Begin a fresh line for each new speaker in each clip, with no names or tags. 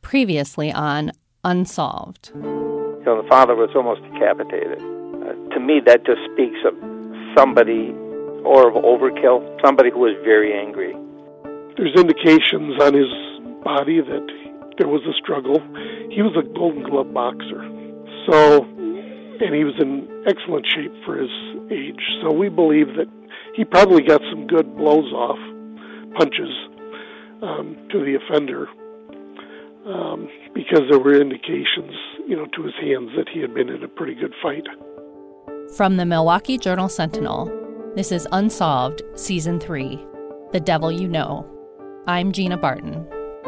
previously on Unsolved.
The father was almost decapitated. To me, that just speaks of somebody, or of overkill, somebody who was very angry.
There's indications on his body that there was a struggle. He was a Golden Glove boxer, and he was in excellent shape for his age. So we believe that he probably got some good blows off, punches, to the offender, because there were indications, to his hands that he had been in a pretty good fight.
From the Milwaukee Journal-Sentinel, this is Unsolved, Season 3, The Devil You Know. I'm Gina Barton.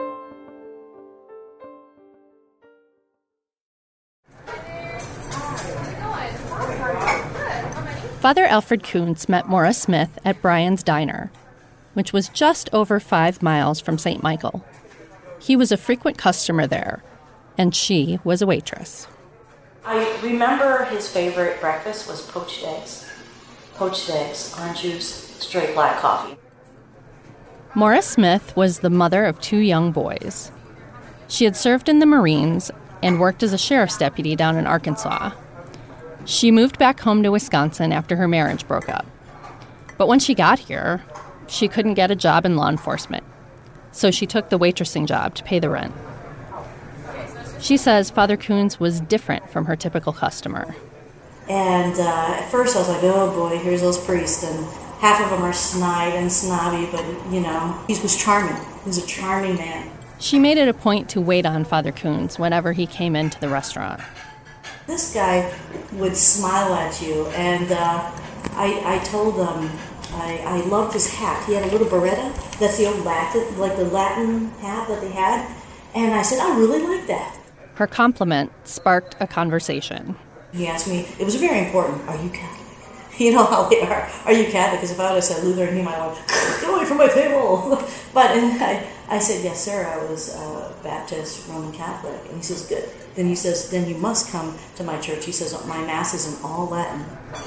Father Alfred Koontz met Maura Smith at Brian's Diner, which was just over 5 miles from St. Michael. He was a frequent customer there, and she was a waitress.
I remember his favorite breakfast was poached eggs. Poached eggs, orange juice, straight black coffee.
Maura Smith was the mother of 2 young boys. She had served in the Marines and worked as a sheriff's deputy down in Arkansas. She moved back home to Wisconsin after her marriage broke up. But when she got here, she couldn't get a job in law enforcement. So she took the waitressing job to pay the rent. She says Father Koontz was different from her typical customer.
And at first I was like, oh boy, here's those priests. And half of them are snide and snobby, but, he was charming. He was a charming man.
She made it a point to wait on Father Koontz whenever he came into the restaurant.
This guy would smile at you, and I told him I loved his hat. He had a little beretta. That's the old Latin, like the Latin hat that they had. And I said, I really like that.
Her compliment sparked a conversation.
He asked me, it was very important, are you Catholic? You know how they are you Catholic? Because if I would have said Lutheran, he might have went, get away from my table. But I said, yes, sir, I was Baptist, Roman Catholic. And he says, good. Then he says, then you must come to my church. He says, my mass is in all Latin.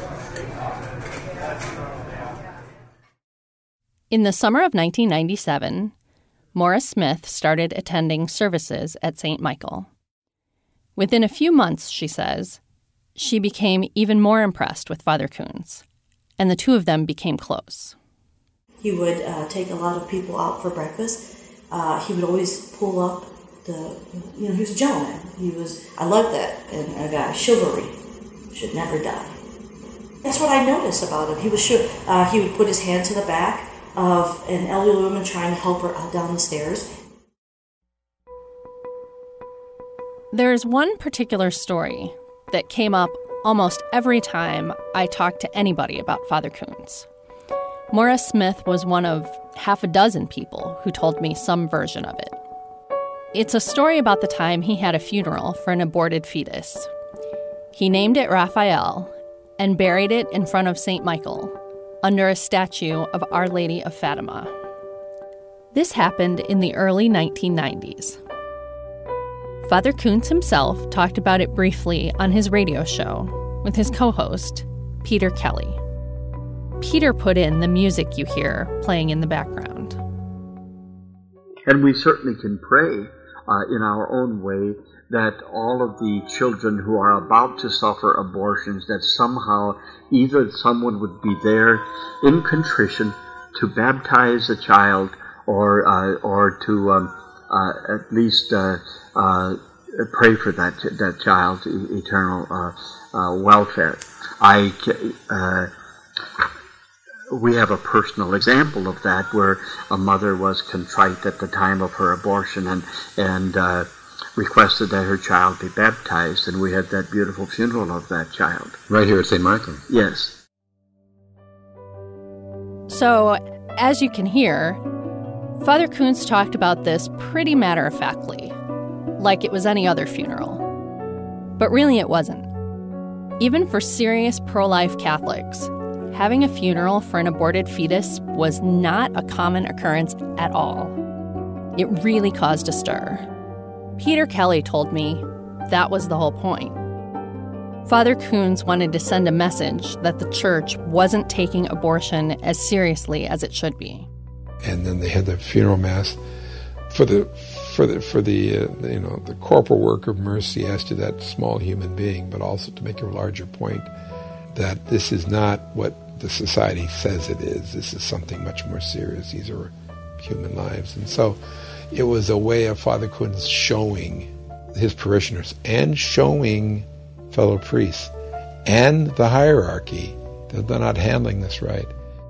In the summer of 1997, Maura Smith started attending services at St. Michael. Within a few months, she says, she became even more impressed with Father Koontz, and the 2 of them became close.
He would take a lot of people out for breakfast. He would always pull up he was a gentleman. I loved that. And a guy, chivalry should never die. That's what I noticed about him. He was sure. He would put his hand to the back of an elderly woman trying to help her out down the stairs.
There's one particular story that came up almost every time I talked to anybody about Father Koontz. Maura Smith was one of half a dozen people who told me some version of it. It's a story about the time he had a funeral for an aborted fetus. He named it Raphael and buried it in front of St. Michael, under a statue of Our Lady of Fatima. This happened in the early 1990s. Father Koontz himself talked about it briefly on his radio show with his co-host, Peter Kelly. Peter put in the music you hear playing in the background.
And we certainly can pray in our own way that all of the children who are about to suffer abortions, that somehow either someone would be there in contrition to baptize a child or to at least pray for that child's eternal welfare. We have a personal example of that, where a mother was contrite at the time of her abortion and requested that her child be baptized, and we had that beautiful funeral of that child.
Right here at St. Michael?
Yes.
So, as you can hear, Father Koontz talked about this pretty matter-of-factly, like it was any other funeral. But really it wasn't. Even for serious pro-life Catholics, having a funeral for an aborted fetus was not a common occurrence at all. It really caused a stir. Peter Kelly told me that was the whole point. Father Koontz wanted to send a message that the church wasn't taking abortion as seriously as it should be.
And then they had the funeral mass for the the corporal work of mercy as to that small human being, but also to make a larger point that this is not what the society says it is. This is something much more serious. These are human lives. And so it was a way of Father Kunz showing his parishioners and showing fellow priests and the hierarchy that they're not handling this right.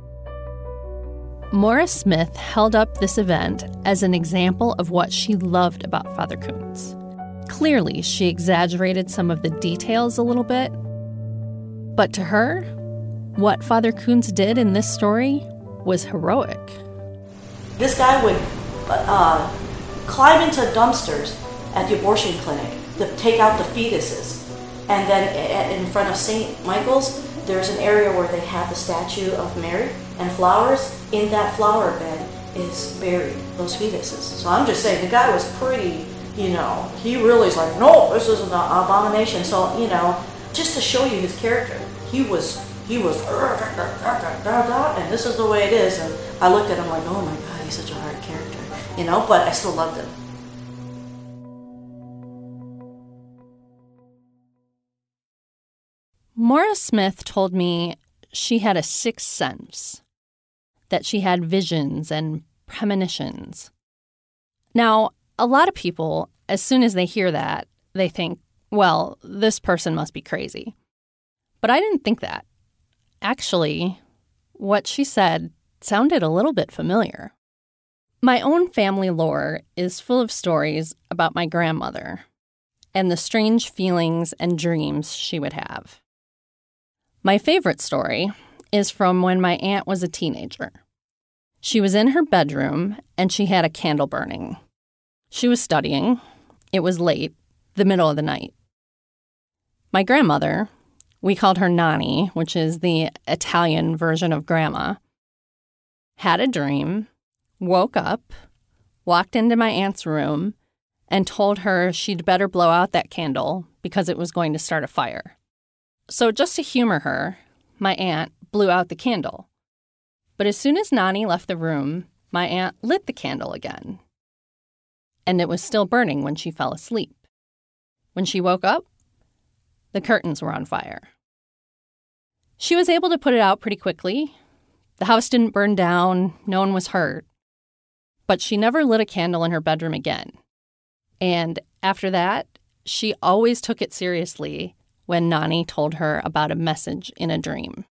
Maura Smith held up this event as an example of what she loved about Father Kunz. Clearly, she exaggerated some of the details a little bit, but to her, what Father Kunz did in this story was heroic.
This guy would climb into dumpsters at the abortion clinic to take out the fetuses. And then in front of St. Michael's, there's an area where they have the statue of Mary and flowers. In that flower bed is buried those fetuses. So I'm just saying, the guy was pretty, he really is like, no, this is an abomination. So, just to show you his character, he was, and this is the way it is. And I looked at him like, oh my God, he's such a hard character, but I still loved him.
Maura Smith told me she had a sixth sense, that she had visions and premonitions. Now, a lot of people, as soon as they hear that, they think, well, this person must be crazy. But I didn't think that. Actually, what she said sounded a little bit familiar. My own family lore is full of stories about my grandmother and the strange feelings and dreams she would have. My favorite story is from when my aunt was a teenager. She was in her bedroom and she had a candle burning. She was studying. It was late, the middle of the night. My grandmother, we called her Nani, which is the Italian version of grandma, had a dream, woke up, walked into my aunt's room, and told her she'd better blow out that candle because it was going to start a fire. So just to humor her, my aunt blew out the candle. But as soon as Nani left the room, my aunt lit the candle again. And it was still burning when she fell asleep. When she woke up, the curtains were on fire. She was able to put it out pretty quickly. The house didn't burn down, no one was hurt. But she never lit a candle in her bedroom again. And after that, she always took it seriously when Nani told her about a message in a dream.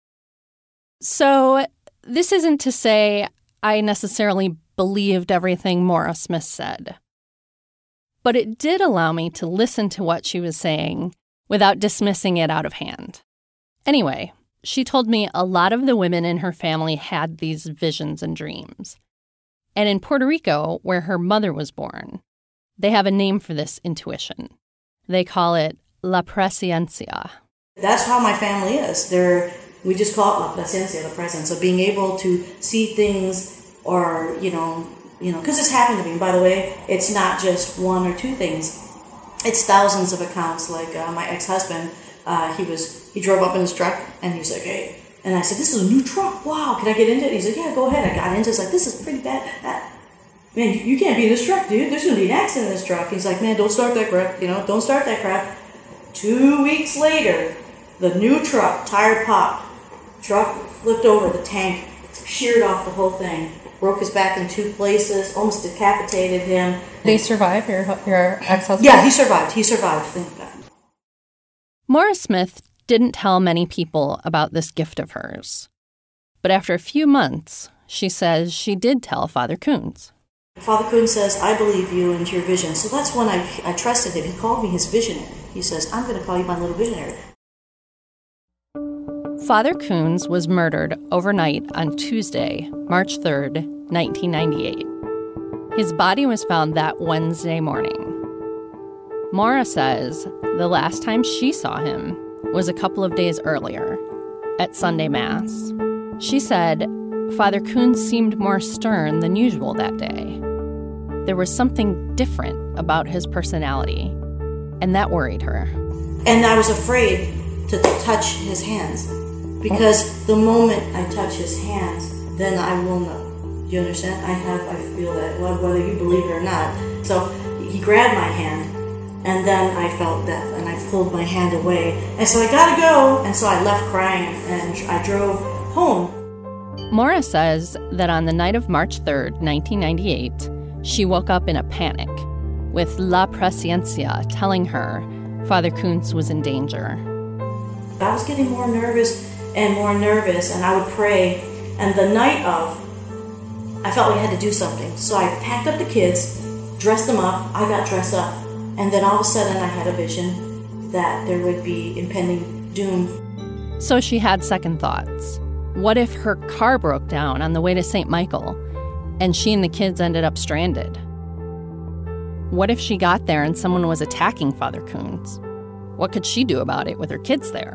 So this isn't to say I necessarily believed everything Maura Smith said. But it did allow me to listen to what she was saying without dismissing it out of hand. Anyway, she told me a lot of the women in her family had these visions and dreams. And in Puerto Rico, where her mother was born, they have a name for this intuition. They call it La Presciencia.
That's how my family is. We just call it La Presencia, the presence. So being able to see things or, because it's happened to me. By the way, it's not just one or two things. It's thousands of accounts. Like my ex-husband, he drove up in his truck and he's like, hey. And I said, this is a new truck. Wow, can I get into it? He's like, yeah, go ahead. I got into it. It's like, this is pretty bad. Man, you can't be in this truck, dude. There's going to be an accident in this truck. He's like, man, don't start that crap. Don't start that crap. 2 weeks later, the new truck, tire popped. Truck flipped over, the tank sheared off the whole thing. Broke his back in 2 places, almost decapitated him.
Did he survive, your ex-husband?
Yeah, he survived. Thank God.
Maura Smith didn't tell many people about this gift of hers. But after a few months, she says she did tell Father Kunz.
Father Kunz says, I believe you and your vision. So that's when I trusted him. He called me his visionary. He says, I'm going to call you my little visionary.
Father Kunz was murdered overnight on Tuesday, March 3rd, 1998. His body was found that Wednesday morning. Maura says the last time she saw him was a couple of days earlier, at Sunday Mass. She said Father Kunz seemed more stern than usual that day. There was something different about his personality, and that worried her.
And I was afraid to touch his hands, because the moment I touch his hands, then I will know. Do you understand? I feel that, whether you believe it or not. So he grabbed my hand, and then I felt death, and I pulled my hand away. And so I gotta go, and so I left crying, and I drove home.
Maura says that on the night of March 3rd, 1998, she woke up in a panic, with La Presciencia telling her Father Kuntz was in danger.
I was getting more nervous, and I would pray, and the night of, I felt we had to do something. So I packed up the kids, dressed them up, I got dressed up, and then all of a sudden I had a vision that there would be impending doom.
So she had second thoughts. What if her car broke down on the way to St. Michael, and she and the kids ended up stranded? What if she got there and someone was attacking Father Kuntz? What could she do about it with her kids there?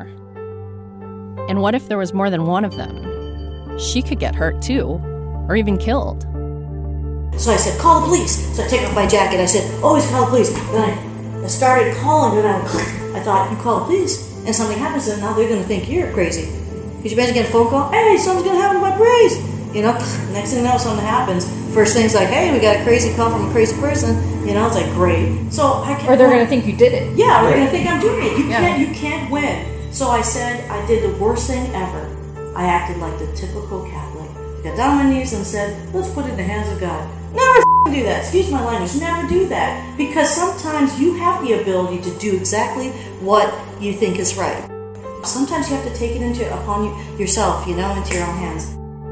And what if there was more than one of them? She could get hurt too, or even killed.
So I said, call the police. So I take off my jacket. I said, always call the police. Then I started calling, and I thought, you call the police, and something happens, and now they're going to think you're crazy. Could you imagine getting a phone call? Hey, something's going to happen to my praise. You know, next thing you know, something happens. First thing's like, hey, we got a crazy call from a crazy person. You know, it's like, great. So I kept
Or they're going to think you did it.
Yeah, they're going to think I'm doing it. You can't win. So I said, I did the worst thing ever. I acted like the typical Catholic. I got down on my knees and said, let's put it in the hands of God. Never do that. Excuse my language. Never do that. Because sometimes you have the ability to do exactly what you think is right. Sometimes you have to take it upon yourself, into your own hands.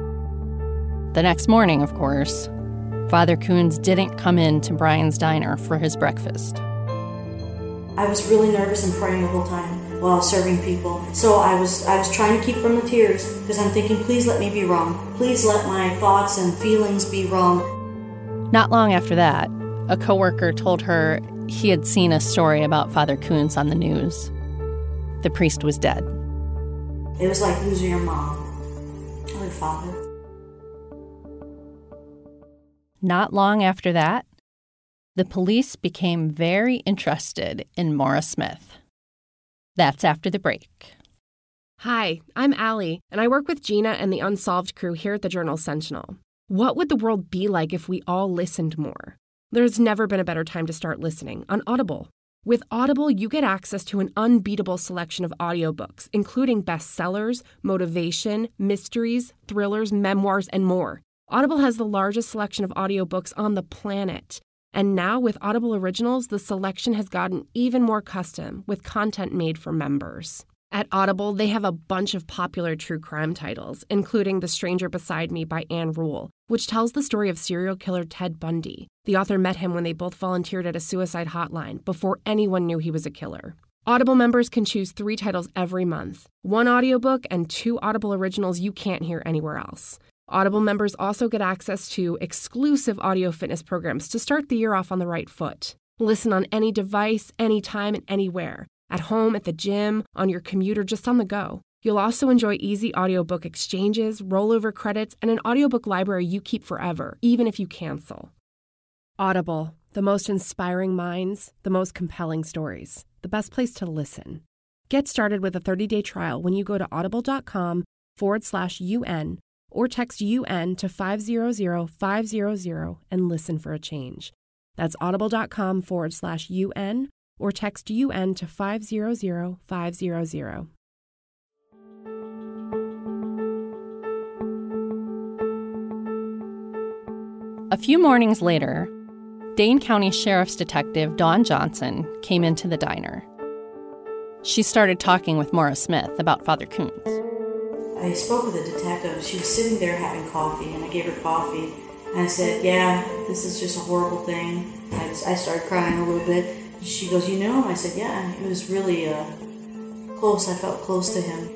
The next morning, of course, Father Kuntz didn't come in to Brian's diner for his breakfast.
I was really nervous and praying the whole time while serving people. So I was trying to keep from the tears, because I'm thinking, please let me be wrong. Please let my thoughts and feelings be wrong.
Not long after that, a coworker told her he had seen a story about Father Kuntz on the news. The priest was dead.
It was like losing your mom or your father.
Not long after that, the police became very interested in Maura Smith. That's after the break.
Hi, I'm Allie, and I work with Gina and the Unsolved crew here at the Journal-Sentinel. What would the world be like if we all listened more? There's never been a better time to start listening on Audible. With Audible, you get access to an unbeatable selection of audiobooks, including bestsellers, motivation, mysteries, thrillers, memoirs, and more. Audible has the largest selection of audiobooks on the planet. And now with Audible Originals, the selection has gotten even more custom with content made for members. At Audible, they have a bunch of popular true crime titles, including The Stranger Beside Me by Anne Rule, which tells the story of serial killer Ted Bundy. The author met him when they both volunteered at a suicide hotline before anyone knew he was a killer. Audible members can choose 3 titles every month, 1 audiobook and 2 Audible Originals you can't hear anywhere else. Audible members also get access to exclusive audio fitness programs to start the year off on the right foot. Listen on any device, anytime, and anywhere. At home, at the gym, on your commute, or just on the go. You'll also enjoy easy audiobook exchanges, rollover credits, and an audiobook library you keep forever, even if you cancel. Audible, the most inspiring minds, the most compelling stories, the best place to listen. Get started with a 30-day trial when you go to audible.com/UN or text UN to 500-500 and listen for a change. That's audible.com/UN or text UN to 500-500.
A few mornings later, Dane County Sheriff's Detective Dawn Johnson came into the diner. She started talking with Maura Smith about Father Kuntz.
I spoke with the detective. She was sitting there having coffee, and I gave her coffee. And I said, yeah, this is just a horrible thing. I started crying a little bit. She goes, you know? I said, yeah, it was really close. I felt close to him.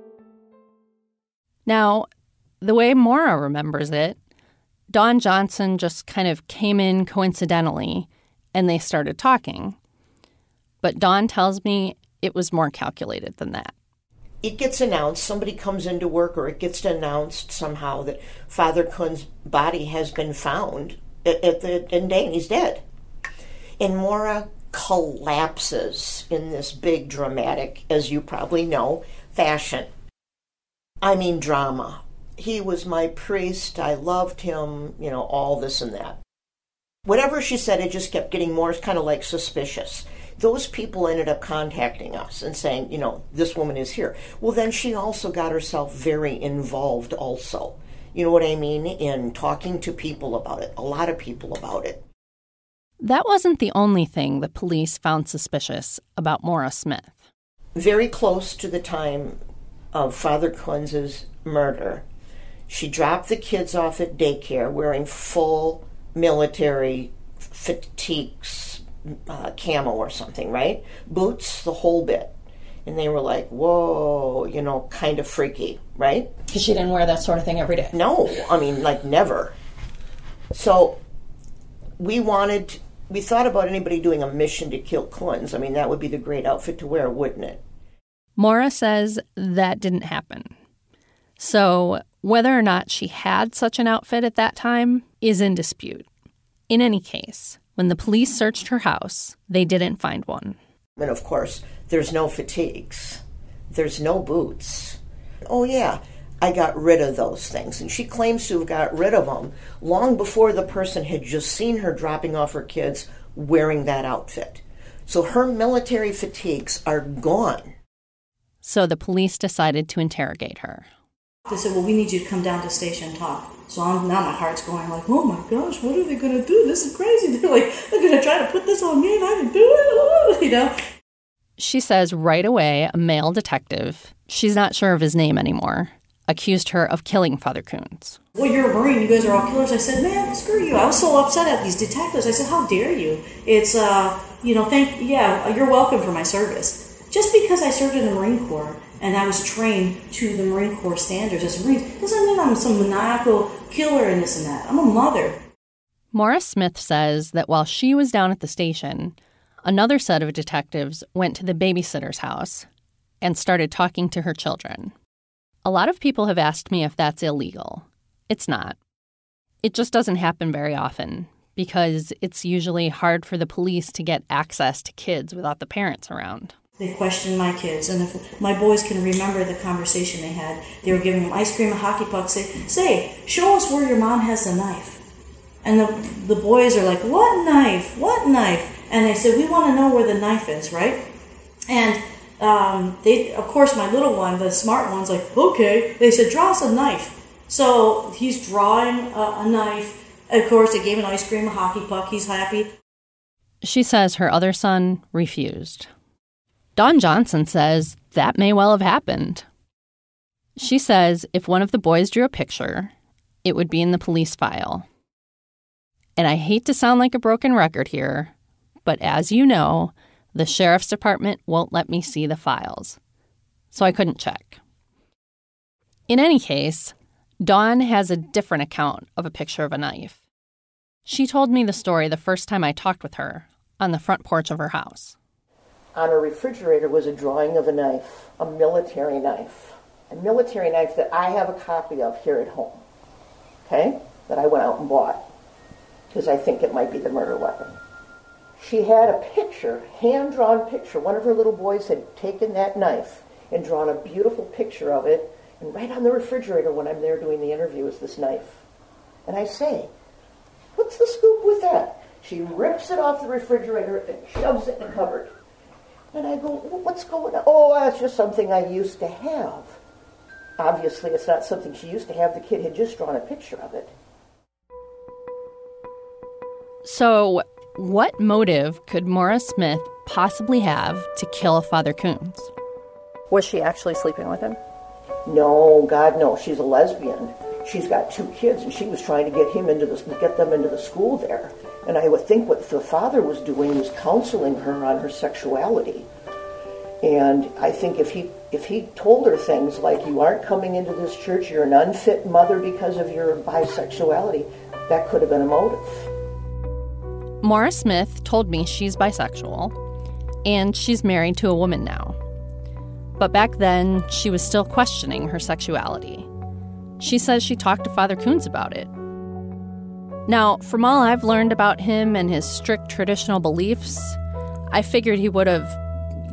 Now, the way Maura remembers it, Dawn Johnson just kind of came in coincidentally, and they started talking. But Dawn tells me it was more calculated than that.
It gets announced, somebody comes into work, or it gets announced somehow that Father Kuntz's body has been found in Dane. He's dead. And Maura collapses in this big, dramatic, as you probably know, fashion. I mean, drama. he was my priest, I loved him, all this and that. Whatever she said, it just kept getting more kind of like suspicious. Those people ended up contacting us and saying, this woman is here. Well, then she also got herself very involved also. You know what I mean? In talking to people about it, a lot of people about it.
That wasn't the only thing the police found suspicious about Maura Smith.
Very close to the time of Father Kunz's murder, she dropped the kids off at daycare wearing full military fatigues, camo or something, right? Boots, the whole bit. And they were like, whoa, kind of freaky, right?
Because she didn't wear that sort of thing every day.
No, never. So we thought about anybody doing a mission to kill Kunz. That would be the great outfit to wear, wouldn't it?
Maura says that didn't happen. So whether or not she had such an outfit at that time is in dispute. In any case, when the police searched her house, they didn't find one.
And of course, there's no fatigues. There's no boots. Oh yeah, I got rid of those things. And she claims to have got rid of them long before the person had just seen her dropping off her kids wearing that outfit. So her military fatigues are gone.
So the police decided to interrogate her.
They said, well, we need you to come down to the station and talk. So now my heart's going like, oh my gosh, what are they going to do? This is crazy. They're going to try to put this on me and I can do it,
She says right away a male detective, she's not sure of his name anymore, accused her of killing Father Kunz.
Well, you're a Marine. You guys are all killers. I said, man, screw you. I was so upset at these detectives. I said, how dare you? It's, you're welcome for my service. Just because I served in the Marine Corps and I was trained to the Marine Corps standards as a Marine doesn't mean I'm some maniacal killer and this and that. I'm a mother.
Maura Smith says that while she was down at the station, another set of detectives went to the babysitter's house and started talking to her children. A lot of people have asked me if that's illegal. It's not. It just doesn't happen very often because it's usually hard for the police to get access to kids without the parents around.
They questioned my kids, and if my boys can remember the conversation they had, they were giving them ice cream and hockey pucks. Say, show us where your mom has the knife. And the boys are like, what knife? What knife? And they said, we want to know where the knife is, right? And they, of course, my little one, the smart one's like, okay. They said, draw us a knife. So he's drawing a knife. Of course, they gave him an ice cream, a hockey puck. He's happy.
She says her other son refused. Dawn Johnson says that may well have happened. She says if one of the boys drew a picture, it would be in the police file. And I hate to sound like a broken record here, but as you know, the sheriff's department won't let me see the files. So I couldn't check. In any case, Dawn has a different account of a picture of a knife. She told me the story the first time I talked with her on the front porch of her house.
On a refrigerator was a drawing of a knife, a military knife that I have a copy of here at home, okay, that I went out and bought because I think it might be the murder weapon. She had a picture, hand-drawn picture. One of her little boys had taken that knife and drawn a beautiful picture of it, and right on the refrigerator when I'm there doing the interview is this knife. And I say, what's the scoop with that? She rips it off the refrigerator and shoves it in the cupboard. And I go, what's going on? Oh, that's just something I used to have. Obviously, it's not something she used to have. The kid had just drawn a picture of it.
So, what motive could Maura Smith possibly have to kill Father Kunz?
Was she actually sleeping with him?
No, God, no. She's a lesbian. She's got 2 kids, and she was trying to get them into the school there. And I would think what the father was doing was counseling her on her sexuality. And I think if he told her things like, you aren't coming into this church, you're an unfit mother because of your bisexuality, that could have been a motive.
Maura Smith told me she's bisexual, and she's married to a woman now. But back then, she was still questioning her sexuality. She says she talked to Father Kunz about it. Now, from all I've learned about him and his strict traditional beliefs, I figured he would have,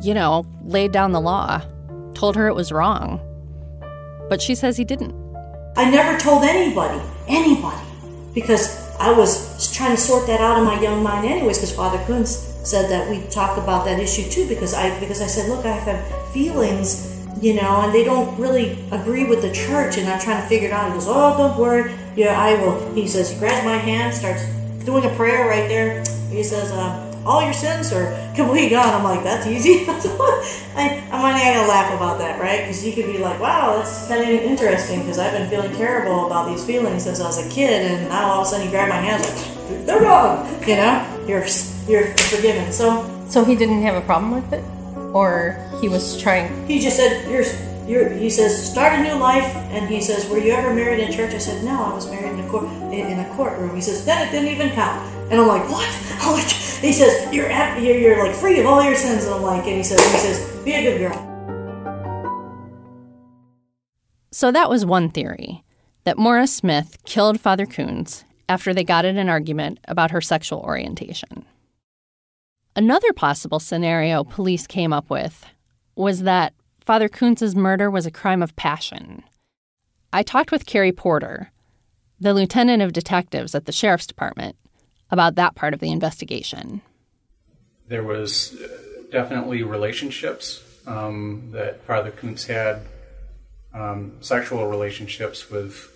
laid down the law, told her it was wrong. But she says he didn't.
I never told anybody, because I was trying to sort that out in my young mind anyways, because Father Kuntz said that we talk about that issue too, because I said, look, I have feelings, and they don't really agree with the church, and I'm trying to figure it out. He goes, oh, don't worry, I will. He says, he grabs my hand, starts doing a prayer right there. He says, all your sins are completely gone. I'm like, that's easy. I'm not going to laugh about that, right? Because he could be like, wow, that's kind of interesting, because I've been feeling terrible about these feelings since I was a kid, and now all of a sudden you grab my hands like, they're gone. You're forgiven.
So he didn't have a problem with it? Or he was trying...
He just said, he says, start a new life, and he says, were you ever married in church? I said, no, I was married in a courtroom. He says, then it didn't even count. And I'm like, what? He says, you're like free of all your sins. And I'm like, and he says, be a good girl.
So that was one theory, that Maura Smith killed Father Kuntz after they got in an argument about her sexual orientation. Another possible scenario police came up with was that Father Kuntz's murder was a crime of passion. I talked with Carrie Porter, the lieutenant of detectives at the sheriff's department, about that part of the investigation.
There was definitely relationships that Father Kuntz had, sexual relationships with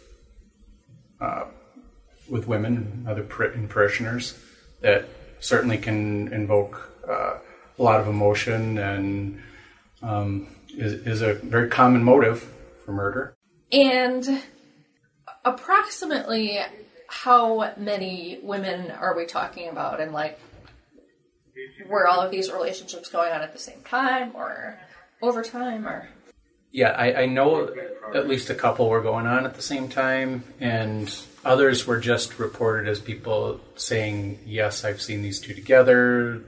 women and other parishioners that certainly can invoke a lot of emotion and is a very common motive for murder.
And approximately how many women are we talking about? And were all of these relationships going on at the same time or over time? Or
Yeah, I know at least a couple were going on at the same time, and others were just reported as people saying, yes, I've seen these two together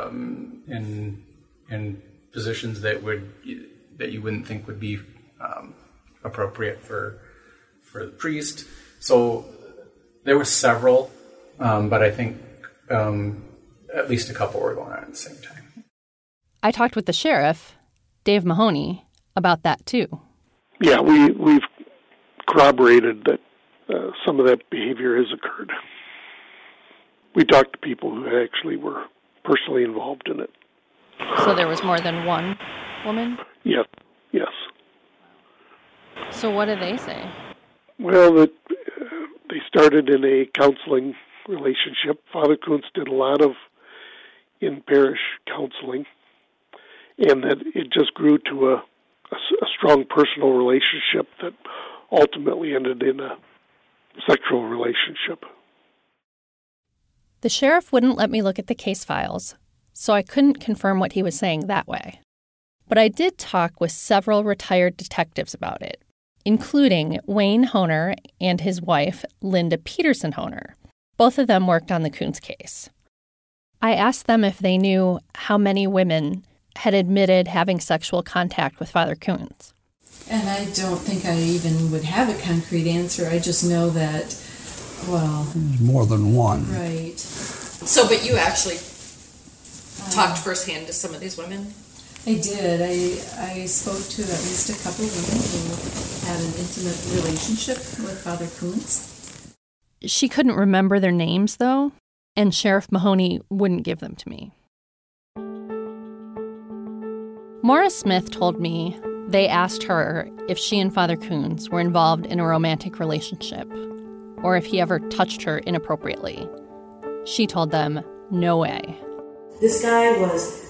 in positions that you wouldn't think would be appropriate for the priest. So there were several, but I think at least a couple were going on at the same time.
I talked with the sheriff, Dave Mahoney, about that too.
Yeah, we've corroborated that some of that behavior has occurred. We talked to people who actually were personally involved in it.
So there was more than one woman?
Yes.
So what did they say?
Well, they started in a counseling relationship. Father Kuntz did a lot of in-parish counseling, and that it just grew to a strong personal relationship that ultimately ended in a sexual relationship.
The sheriff wouldn't let me look at the case files, so I couldn't confirm what he was saying that way. But I did talk with several retired detectives about it, including Wayne Honer and his wife, Linda Peterson Honer. Both of them worked on the Kuntz case. I asked them if they knew how many women had admitted having sexual contact with Father Kuntz.
And I don't think I even would have a concrete answer. I just know that, well...
There's more than one.
Right.
So, but you actually talked firsthand to some of these women?
I did. I spoke to at least a couple of women who had an intimate relationship with Father Kuntz.
She couldn't remember their names, though, and Sheriff Mahoney wouldn't give them to me. Maura Smith told me they asked her if she and Father Kuntz were involved in a romantic relationship, or if he ever touched her inappropriately. She told them, no way.
This guy was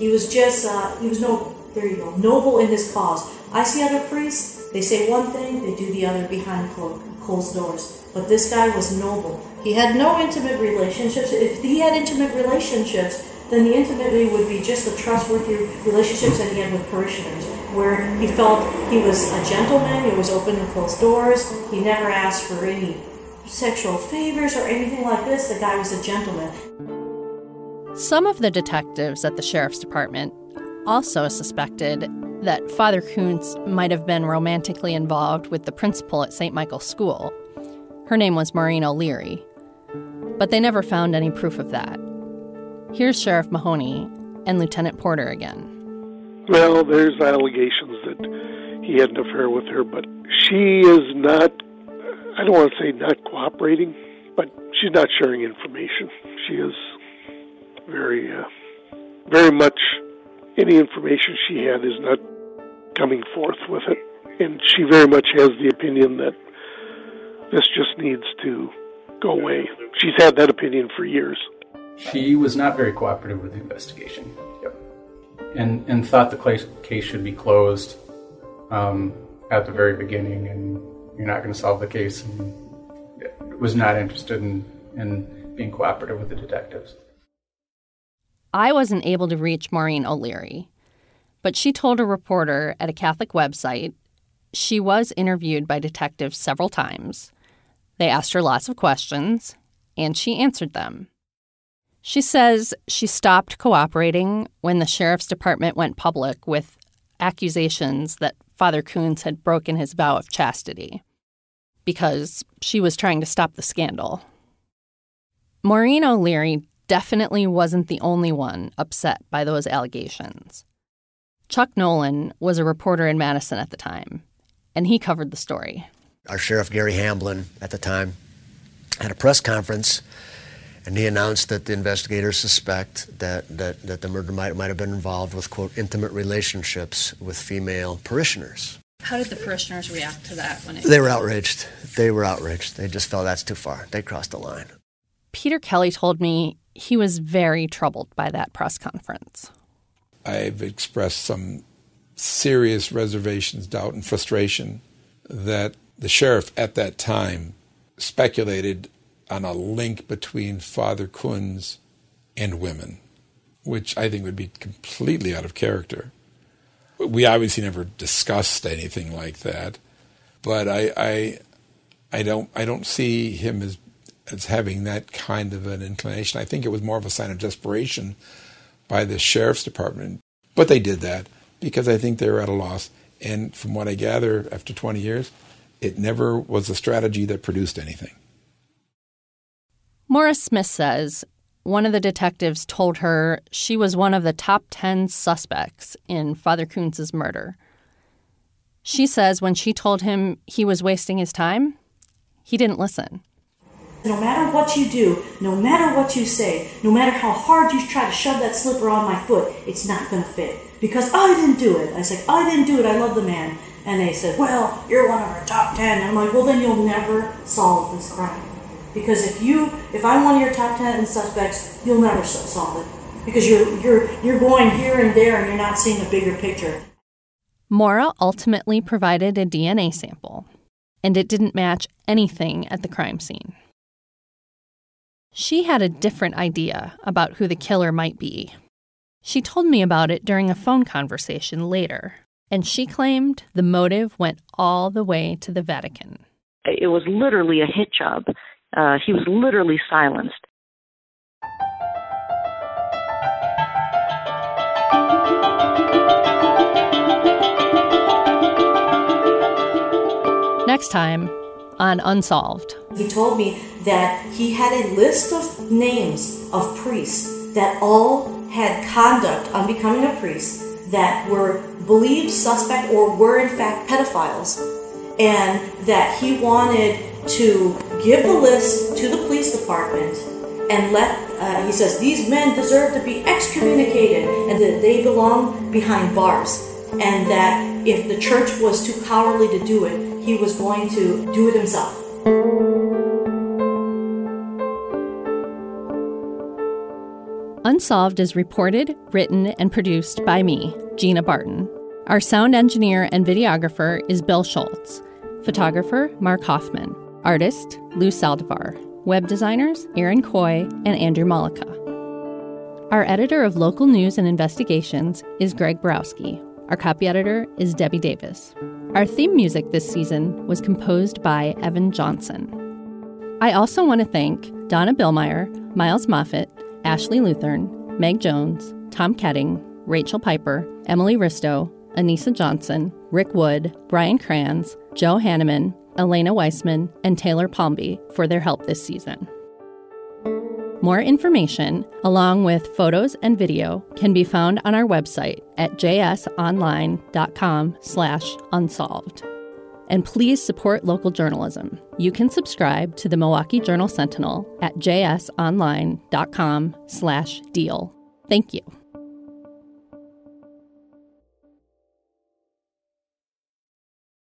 noble in his cause. I see other priests, they say one thing, they do the other behind closed doors. But this guy was noble. He had no intimate relationships. If he had intimate relationships, then the intimacy would be just the trustworthy relationships that he had with parishioners, where he felt he was a gentleman, he was open to closed doors, he never asked for any sexual favors or anything like this. The guy was a gentleman.
Some of the detectives at the sheriff's department also suspected that Father Kuntz might have been romantically involved with the principal at St. Michael's School. Her name was Maureen O'Leary, but they never found any proof of that. Here's Sheriff Mahoney and Lieutenant Porter again.
Well, there's allegations that he had an affair with her, but she is not I don't want to say not cooperating, but she's not sharing information. She is very much, any information she had is not coming forth with it. And she very much has the opinion that this just needs to go away. She's had that opinion for years.
She was not very cooperative with the investigation. Yep. And thought the case should be closed at the very beginning, and you're not going to solve the case, and was not interested in being cooperative with the detectives.
I wasn't able to reach Maureen O'Leary, but she told a reporter at a Catholic website she was interviewed by detectives several times. They asked her lots of questions, and she answered them. She says she stopped cooperating when the sheriff's department went public with accusations that Father Coons had broken his vow of chastity, because she was trying to stop the scandal. Maureen O'Leary definitely wasn't the only one upset by those allegations. Chuck Nolan was a reporter in Madison at the time, and he covered the story.
Our Sheriff Gary Hamblin at the time had a press conference, and he announced that the investigators suspect that the murder might have been involved with, quote, intimate relationships with female parishioners.
How did the parishioners react to that?
They were outraged. They just felt that's too far. They crossed the line.
Peter Kelly told me he was very troubled by that press conference.
I've expressed some serious reservations, doubt, and frustration that the sheriff at that time speculated on a link between Father Coons and women, which I think would be completely out of character. We obviously never discussed anything like that, but I don't see him as having that kind of an inclination. I think it was more of a sign of desperation by the sheriff's department. But they did that because I think they were at a loss. And from what I gather, after 20 years, it never was a strategy that produced anything.
Morris Smith says one of the detectives told her she was one of the top 10 suspects in Father Coons' murder. She says when she told him he was wasting his time, he didn't listen.
No matter what you do, no matter what you say, no matter how hard you try to shove that slipper on my foot, it's not going to fit. Because I didn't do it. I said, I didn't do it. I love the man. And they said, well, you're one of our top 10. And I'm like, well, then you'll never solve this crime. Because if I'm one of your top 10 suspects, you'll never solve it. Because you're going here and there and you're not seeing a bigger picture.
Maura ultimately provided a DNA sample, and it didn't match anything at the crime scene. She had a different idea about who the killer might be. She told me about it during a phone conversation later, and she claimed the motive went all the way to the Vatican.
It was literally a hit job. He was literally silenced.
Next time on Unsolved.
He told me that he had a list of names of priests that all had conduct on becoming a priest that were believed suspect or were in fact pedophiles, and that he wanted to give the list to the police department and he says, these men deserve to be excommunicated and that they belong behind bars, and that if the church was too cowardly to do it, he was going to do it himself.
Unsolved is reported, written, and produced by me, Gina Barton. Our sound engineer and videographer is Bill Schultz. Photographer, Mark Hoffman. Artist, Lou Saldivar. Web designers, Aaron Coy and Andrew Malika. Our editor of local news and investigations is Greg Borowski. Our copy editor is Debbie Davis. Our theme music this season was composed by Evan Johnson. I also want to thank Donna Billmeyer, Miles Moffitt, Ashley Luthern, Meg Jones, Tom Ketting, Rachel Piper, Emily Risto, Anissa Johnson, Rick Wood, Brian Kranz, Joe Hanneman, Elena Weissman, and Taylor Palmby for their help this season. More information, along with photos and video, can be found on our website at jsonline.com/unsolved. And please support local journalism. You can subscribe to the Milwaukee Journal Sentinel at jsonline.com/deal. Thank you.